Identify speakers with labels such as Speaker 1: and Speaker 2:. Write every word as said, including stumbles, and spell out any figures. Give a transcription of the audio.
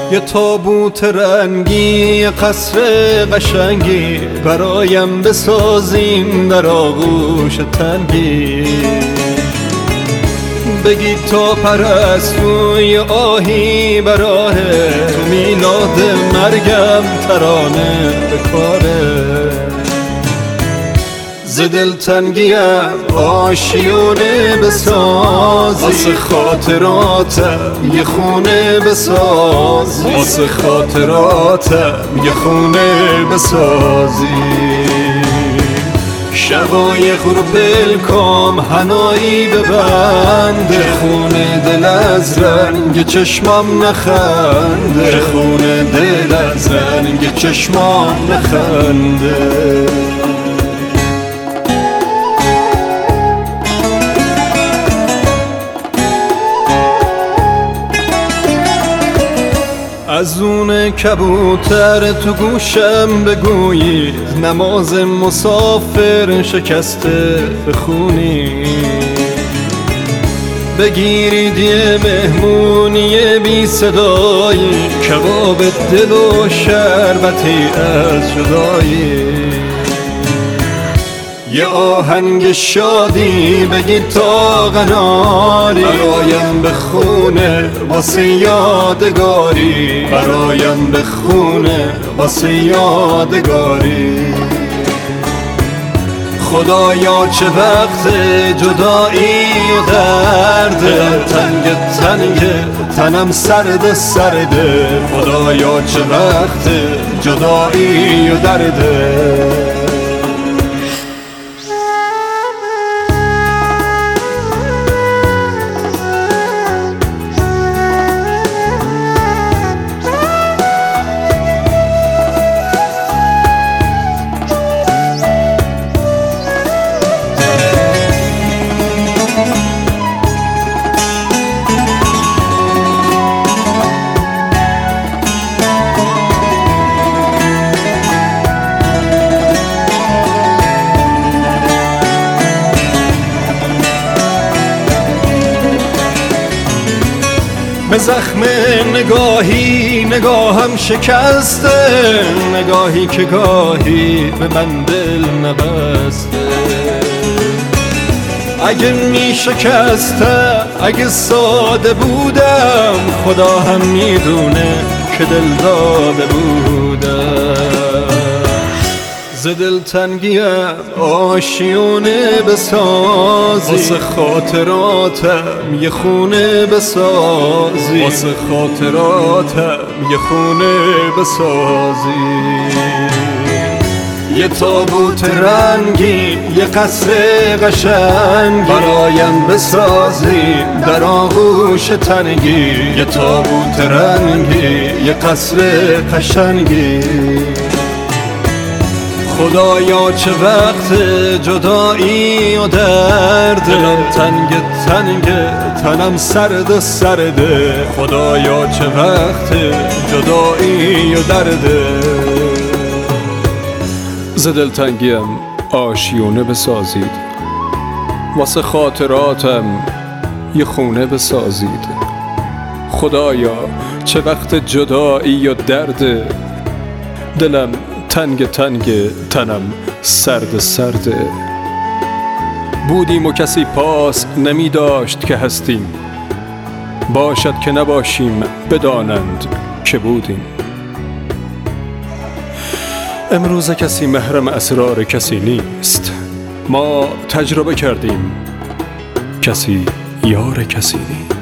Speaker 1: یه تابوت رنگی، یه قصر قشنگی برایم بسازیم در آغوش تنگی. بگید تا پرستوی آهی براهه، تو میلاد مرگم ترانه به کاره. ز دلتنگیم آشیونه بسازی، واسه خاطراتم یه خونه بسازی، واسه خاطراتم یه خونه بسازی. شقایق رو بلکام حنایی ببنده، خونه دل از رنگ چشمام نخنده، خونه دل از رنگ چشمام نخنده. از اون کبوتر تو گوشم بگویید، نماز مسافر شکسته بخونی. بگیرید یه مهمونی بی صدایی، کباب دل و شربتی از جدایی. یه آهنگ شادی بگید تا قناری، برایم بخونه واسه یادگاری، برایم بخونه واسه یادگاری. خدایا چه وقت جدایی و درده، تنگ تنگ تنم سرد سرده. خدایا چه وقت جدایی و درده. به زخم نگاهی نگاهم شکسته، نگاهی که گاهی به من دل نبسته. اگه می شکستم، اگه ساده بودم، خدا هم میدونه که دل داده بودم. ز دلتنگیم آشیونه بسازی، واسه خاطراتم یه خونه بسازی، واسه خاطراتم یه خونه بسازی. یه تابوت رنگی، یه قصر قشنگی برایم بسازی در آغوش تنگی. یه تابوت رنگی، یه قصر قشنگی. خدایا چه وقت جدایی و درد، دلم تنگ تنگ تنم سرد سرده. خدایا چه وقت جدایی و درده. ز دلتنگیم آشیونه بسازید، واسه خاطراتم یه خونه بسازید. خدایا چه وقت جدایی و درد، دلم تنگ تنگ تنم سرد سرده. بودیم و کسی پاس نمی داشت که هستیم، باشد که نباشیم بدانند که بودیم. امروز کسی محرم اسرار کسی نیست، ما تجربه کردیم کسی یار کسی نیست.